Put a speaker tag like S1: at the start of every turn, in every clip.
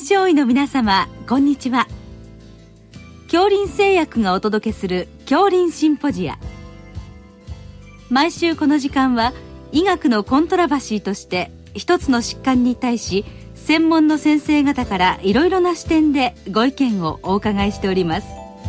S1: 症医の皆様、こんにちは。杏林製薬がお届けする杏林シンポジア。毎週この時間は医学のコントラバシーとして一つの疾患に対し専門の先生方からいろいろな視点でご意見をお伺いしております。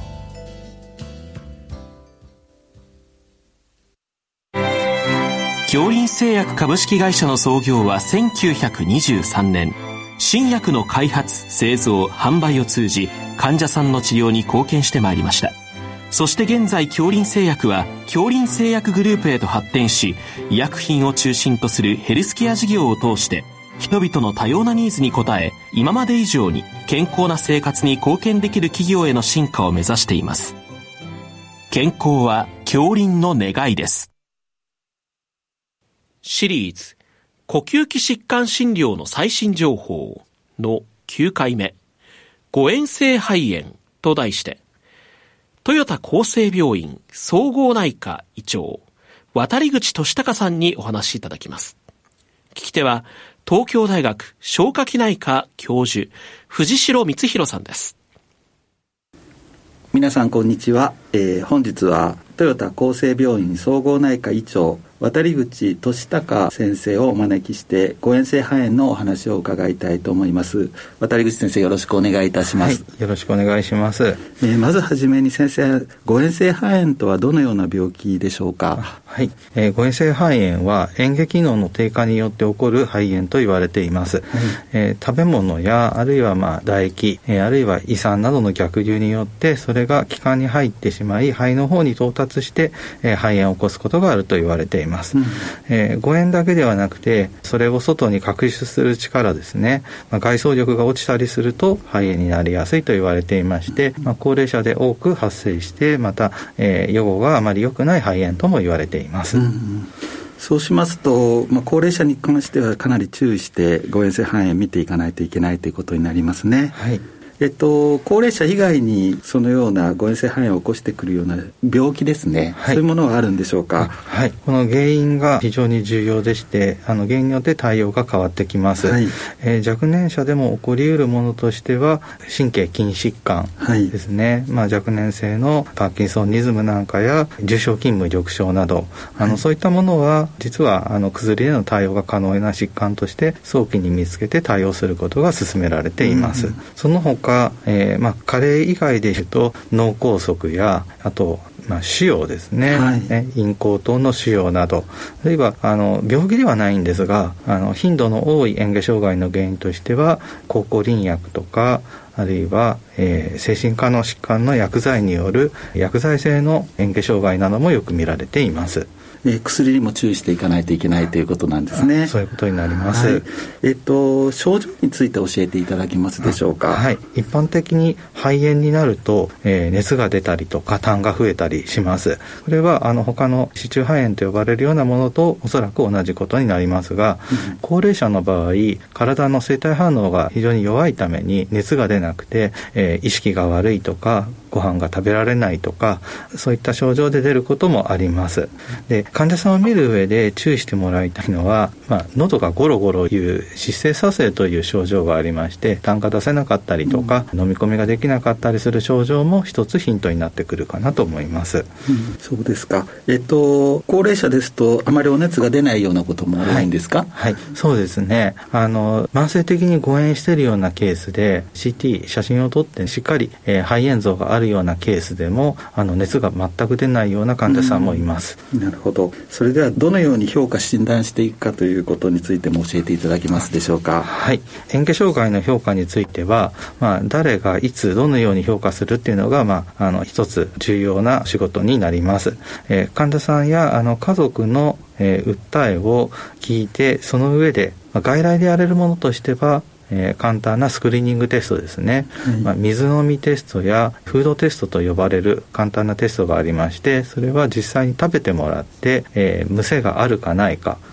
S2: 杏林製薬株式会社の創業は1923年。新薬の開発、製造、販売を通じ患者さんの治療に貢献してまいりました。そして現在杏林製薬は杏林製薬グループへと発展し、医薬品を中心とするヘルスケア事業を通して人々の多様なニーズに応え、今まで以上に健康な生活に貢献できる企業への進化を目指しています。健康は杏林の願いです。シリーズ呼吸器疾患診療の最新情報の9回目、誤嚥性肺炎と題して、豊田厚生病院総合内科医長渡口俊孝さんにお話しいただきます。聞き手は東京大学消化器内科教授藤代光弘さんです。
S3: 皆さんこんにちは。本日は豊田厚生病院総合内科医長渡口俊孝先生をお招きして誤嚥性肺炎のお話を伺いたいと思います。渡口先生、よろしくお願いいたします。
S4: はい、よろしくお願いします。
S3: まずはじめに先生、誤嚥性肺炎とはどのような病気でしょうか？
S4: はい、誤嚥性肺炎は嚥下機能の低下によって起こる肺炎と言われています。はい、食べ物やあるいは唾液、あるいは胃酸などの逆流によってそれが気管に入ってしまい肺の方に到達して、肺炎を起こすことがあると言われています。誤嚥だけではなくてそれを外に確出する力ですね、外装力が落ちたりすると肺炎になりやすいと言われていまして、高齢者で多く発生してまた、予後があまり良くない肺炎とも言われています。
S3: そうしますと、高齢者に関してはかなり注意して誤嚥性肺炎見ていかないといけないということになりますね。はい。高齢者以外にそのような誤嚥性肺炎を起こしてくるような病気ですね、はい、そういうものはあるんでしょうか？
S4: はい、この原因が非常に重要でして、原因によって対応が変わってきます。はい、若年者でも起こりうるものとしては神経筋疾患ですね、はい、若年性のパーキンソンニズムなんかや重症筋無力症など、そういったものは実は薬での対応が可能な疾患として早期に見つけて対応することが勧められています。その他加齢以外でいうと脳梗塞やあと腫瘍ですね、はい、咽喉等の腫瘍など、あるいは病気ではないんですが頻度の多い嚥下障害の原因としては抗コリン薬とかあるいは、精神科の疾患の薬剤による薬剤性の嚥下障害などもよく見られています。
S3: 薬にも注意していかないといけないということなんですね。
S4: そういうことになります。はい、
S3: 症状について教えていただけますでしょうか？
S4: はい、一般的に肺炎になると、熱が出たりとか痰が増えたりします。これは他の支柱肺炎と呼ばれるようなものとおそらく同じことになりますが、高齢者の場合体の生体反応が非常に弱いために熱が出なくて、意識が悪いとかご飯が食べられないとかそういった症状で出ることもあります。で、患者さんを見る上で注意してもらいたいのは、喉がゴロゴロいう失声佐声という症状がありまして、痰が出せなかったりとか、飲み込みができなかったりする症状も一つヒントになってくるかなと思います。
S3: そうですか。高齢者ですとあまりお熱が出ないようなことも多いんですか？
S4: はい、そうですね。慢性的に誤嚥しているようなケースで CT 写真を撮ってしっかり、肺炎像があるようなケースでも熱が全く出ないような患者さんもいます。
S3: なるほど。それではどのように評価診断していくかということについても教えていただけますでしょうか？
S4: はい、嚥下障害の評価については、誰がいつどのように評価するっていうのが、一つ重要な仕事になります。患者さんや家族の訴えを聞いて、その上で、外来でやれるものとしては簡単なスクリーニングテストですね、水飲みテストやフードテストと呼ばれる簡単なテストがありまして、それは実際に食べてもらって、むせがあるかないか、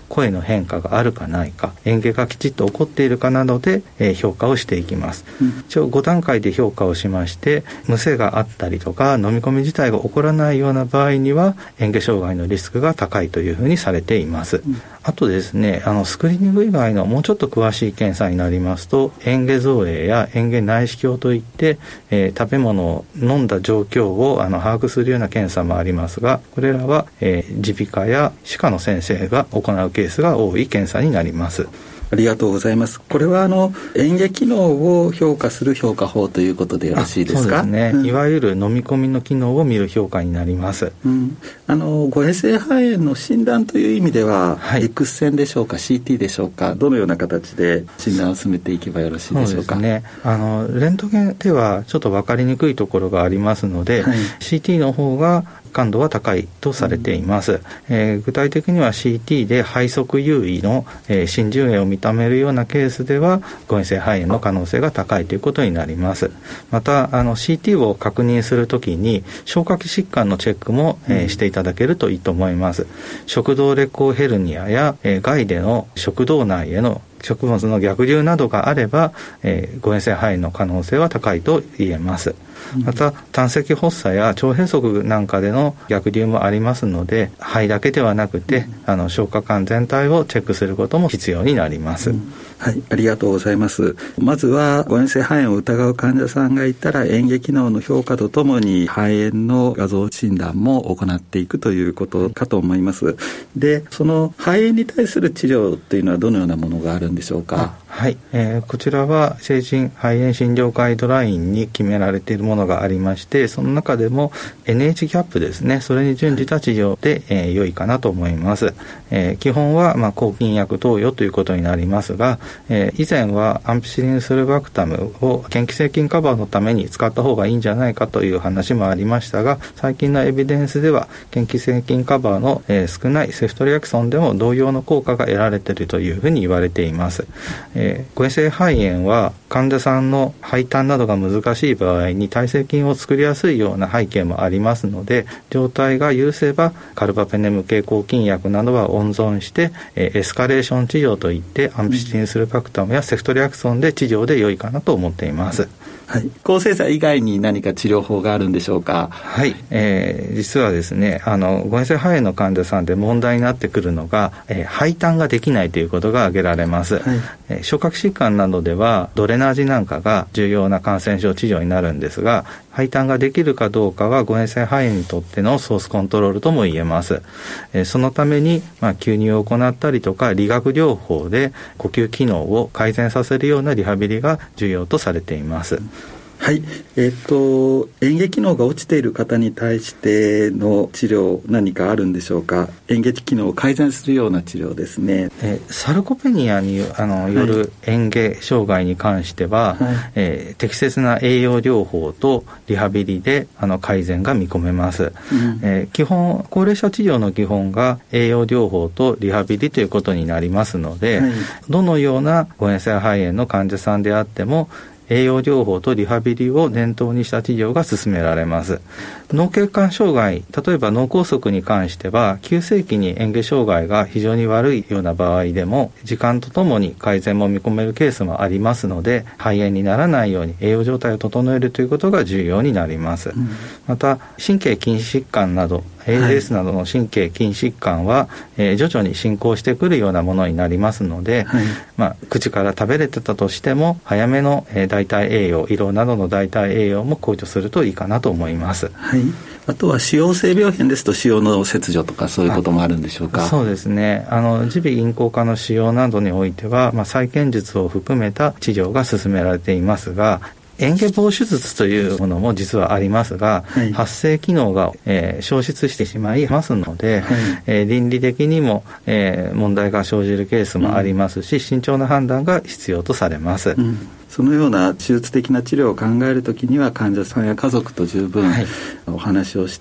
S4: 声の変化があるかないか、嚥下がきちっと起こっているかなどで、評価をしていきます。一応5段階で評価をしまして、むせがあったりとか飲み込み自体が起こらないような場合には嚥下障害のリスクが高いというふうにされています。あとですね、スクリーニング以外のもうちょっと詳しい検査になりますと、嚥下造影や嚥下内視鏡といって、食べ物を飲んだ状況を把握するような検査もありますが、これらは、耳鼻科や歯科の先生が行うケースが多い検査になります。
S3: ありがとうございます。これは嚥下機能を評価する評価法ということでよろしいですか？
S4: そうですね、いわゆる飲み込みの機能を見る評価になります。
S3: 誤嚥性肺炎の診断という意味では、X 線でしょうか CT でしょうか、どのような形で診断を進めていけばよろしいでしょうか？
S4: そうですね、レントゲンではちょっと分かりにくいところがありますので、CT の方が感度は高いとされています。具体的には CT で肺側優位の、浸潤影を認めるようなケースでは誤嚥性肺炎の可能性が高いということになります。またCT を確認するときに消化器疾患のチェックも、していただけるといいと思います。食道裂孔ヘルニアや、外での食道内への食物の逆流などがあれば、誤嚥性肺炎の可能性は高いと言えます。また胆石発作や腸閉塞なんかでの逆流もありますので、肺だけではなくて消化管全体をチェックすることも必要になります。
S3: はい、ありがとうございます。まずは誤嚥性肺炎を疑う患者さんがいたら、嚥下機能の評価とともに肺炎の画像診断も行っていくということかと思います。で、その肺炎に対する治療というのはどのようなものがあるんでしょうか？
S4: はい、こちらは成人肺炎診療ガイドラインに決められているものがありまして、その中でも NH ギャップですね、それに準じた治療で、良いかなと思います。基本は、抗菌薬投与ということになりますが、以前はアンピシリンスルバクタムを嫌気性菌カバーのために使った方がいいんじゃないかという話もありましたが、最近のエビデンスでは嫌気性菌カバーの、少ないセフトリアキソンでも同様の効果が得られているというふうに言われています。誤嚥性肺炎は患者さんの肺胆などが難しい場合に耐性菌を作りやすいような背景もありますので、状態が許せばカルバペネム系抗菌薬などは温存して、エスカレーション治療といってアンピシリンスルバクタムやセフトリアクソンで治療で良いかなと思っています。
S3: はい、抗生剤以外に何か治療法があるんでしょうか？
S4: はい、実はですね、誤嚥性肺炎の患者さんで問題になってくるのが、肺胆ができないということが挙げられます。消化器疾患などではドレナージなんかが重要な感染症治療になるんですが、肺胆ができるかどうかは誤嚥性肺炎にとってのソースコントロールとも言えます。そのために、吸入を行ったりとか理学療法で呼吸機能を改善させるようなリハビリが重要とされています。
S3: はい、嚥下機能が落ちている方に対しての治療何かあるんでしょうか？嚥下機能を改善するような治療ですね。
S4: サルコペニアによる嚥下障害に関しては、適切な栄養療法とリハビリで改善が見込めます。基本高齢者治療の基本が栄養療法とリハビリということになりますので、どのような誤嚥性肺炎の患者さんであっても栄養療法とリハビリを念頭にした治療が進められます。脳血管障害、例えば脳梗塞に関しては急性期に嚥下障害が非常に悪いような場合でも時間とともに改善も見込めるケースもありますので、肺炎にならないように栄養状態を整えるということが重要になります。また神経筋疾患などALS などの神経筋疾患は、徐々に進行してくるようなものになりますので、口から食べれてたとしても早めの、代替栄養、胃ろうなどの代替栄養も考慮するといいかなと思います。
S3: あとは腫瘍性病変ですと腫瘍の切除とかそういうこともあるんでしょうか？
S4: そうですね、耳鼻咽喉科の腫瘍などにおいては、再建術を含めた治療が進められていますが、嚥下防手術というものも実はありますが、発生機能が、消失してしまいますので、倫理的にも、問題が生じるケースもありますし、慎重な判断が必要とされます。
S3: そのような手術的な治療を考えるときには患者さんや家族と十分お話をして、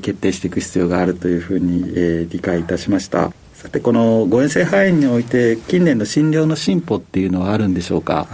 S3: 決定していく必要があるというふうに、理解いたしました。さて、この誤嚥性肺炎において近年の診療の進歩っていうのはあるんでしょうか？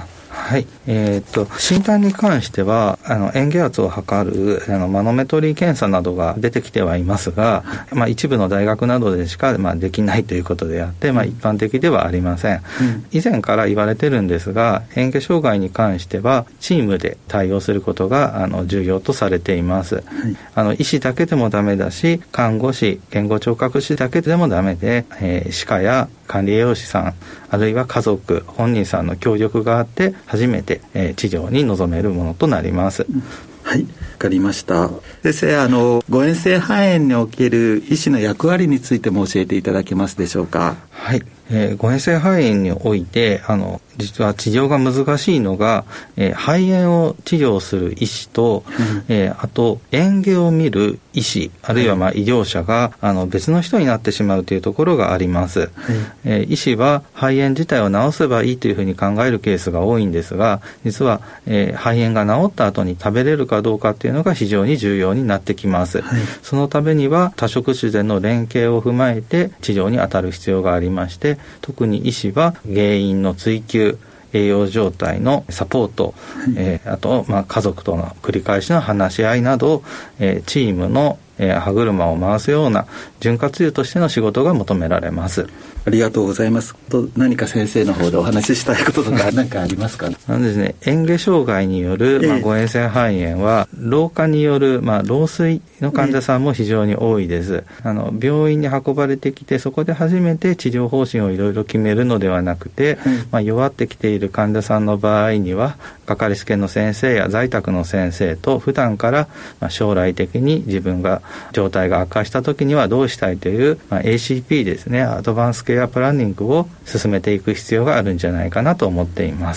S4: はい、診断に関しては塩化圧を測るマノメトリー検査などが出てきてはいますが、一部の大学などでしか、できないということであって、一般的ではありません、以前から言われてるんですが、嚥下障害に関してはチームで対応することが重要とされています、医師だけでもダメだし、看護師、言語聴覚士だけでもダメで、歯科や管理栄養士さん、あるいは家族本人さんの協力があって初めて、治療に臨めるものとなります。
S3: はい、わかりました。先生、誤嚥性肺炎における医師の役割についても教えていただけますでしょうか。
S4: はい、誤嚥性肺炎において実は治療が難しいのが、肺炎を治療する医師と、あと嚥下を見る医師、あるいは医療者が別の人になってしまうというところがあります、医師は肺炎自体を治せばいいというふうに考えるケースが多いんですが、実は、肺炎が治った後に食べれるかどうかというのが非常に重要になってきます、そのためには多職種での連携を踏まえて治療に当たる必要がありまして、特に医師は原因の追求、栄養状態のサポート、あと、家族との繰り返しの話し合いなど、チームの歯車を回すような潤滑油としての仕事が求められます。
S3: ありがとうございます。何か先生の方でお話ししたいこととか何かありますか？
S4: ですね、嚥下障害による、誤嚥性肺炎は老化による、老衰の患者さんも非常に多いです。病院に運ばれてきて、そこで初めて治療方針をいろいろ決めるのではなくて、弱ってきている患者さんの場合にはかかりつけの先生や在宅の先生と普段から、将来的に自分が状態が悪化した時にはどうしたいという、ACP ですね、アドバンスケアプランニングを進めていく必要があるんじゃないかなと思っています。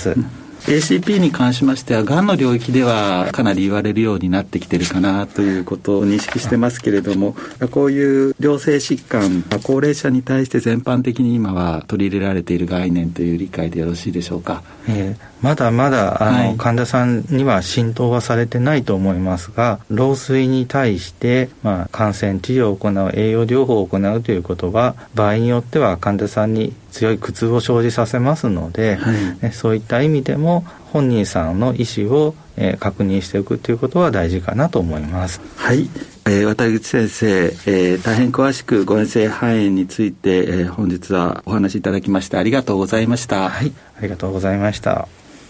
S3: ACP に関しましては、がんの領域ではかなり言われるようになってきてるかなということを認識してますけれども、こういう良性疾患、高齢者に対して全般的に今は取り入れられている概念という理解でよろしいでしょうか。
S4: まだまだ患者さんには浸透はされてないと思いますが、老衰に対して、感染治療を行う、栄養療法を行うということは場合によっては患者さんに強い苦痛を生じさせますので、そういった意味でも本人さんの意思を、確認しておくということは大事かなと思います。
S3: はい、渡口先生、大変詳しく誤嚥性肺炎について、本日はお話しいただきましてありがとうございました。
S4: はい、ありがとうございました。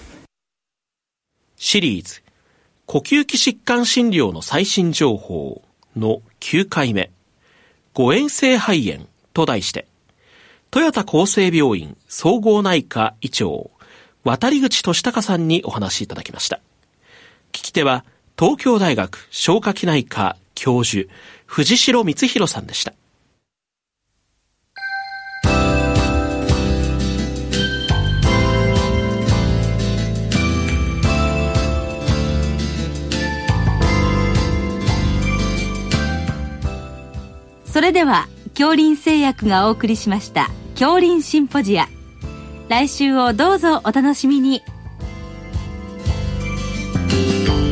S2: シリーズ呼吸器疾患診療の最新情報の9回目、誤嚥性肺炎と題して、豊田厚生病院総合内科医長渡口俊孝さんにお話しいただきました。聞き手は東京大学消化器内科教授藤代光弘さんでした。
S1: それでは杏林製薬がお送りしました杏林シンポジア、来週をどうぞお楽しみに。